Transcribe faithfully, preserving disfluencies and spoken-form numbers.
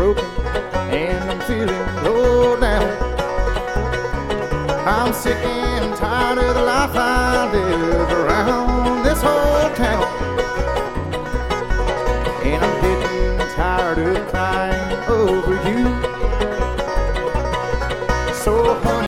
broken and I'm feeling low down. I'm sick and tired of the life I live around this whole town.